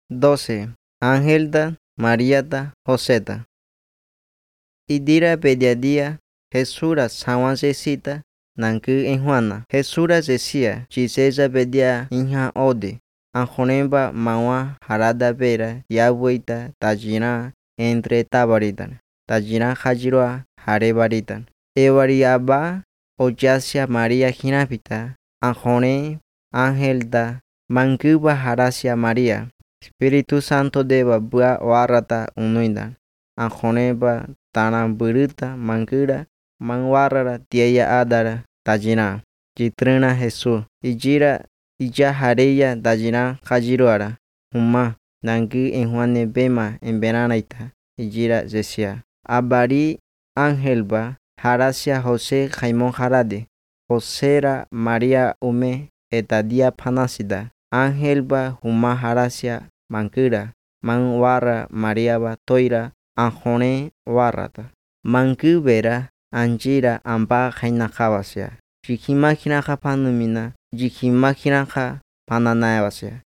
12. Angelda, Mariata, Joseta. Idira pediadía, Jesús sawancecita, nanku en Juana. Jesús decía, chisella pedia inha ode. Anjonemba mawa harada vera, yabuita, tajina, entre tabaritan. Tajina hajirua, harebaritan. Evariaba, oyasia María Ginapita, Anjone, Angelda, Mancuba Harasia María. Espíritu Santo deba bua warata unuinda. Anjoneba tanan buruta mancura manwarara tiaya adara tajina. Jitrina Jesús. Ijira ija hareya tajina hajiruara. Huma nangu en Juane bema en benanaita. Ijira decía. Abari Angelba Harasia José Jaimón Jarade. Josera María Ume etadia panasida. Angelba huma harasia mancura. Man warra Mariaba toira anjone warrata. Mancubera anjira amba jainakabasia. Jikimaginaja panumina. Jikimaginaja pananayabasia.